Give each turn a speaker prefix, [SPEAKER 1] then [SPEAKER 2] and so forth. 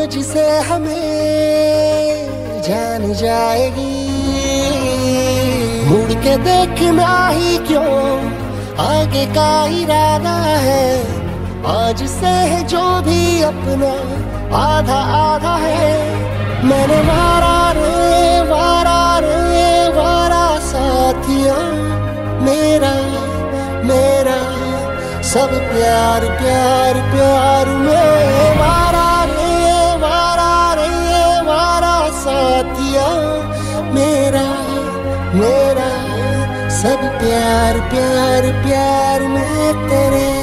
[SPEAKER 1] आज से हमें जान जाएगी। मुड़ के देखना ही क्यों, आगे का इरादा है। आज से है जो भी अपना आधा आधा है। मैंने मारा रे वारा साथिया, मेरा मेरा सब प्यार प्यार प्यार में। मारा रे वारा साथिया, मेरा मेरा सब प्यार प्यार प्यार में तेरे।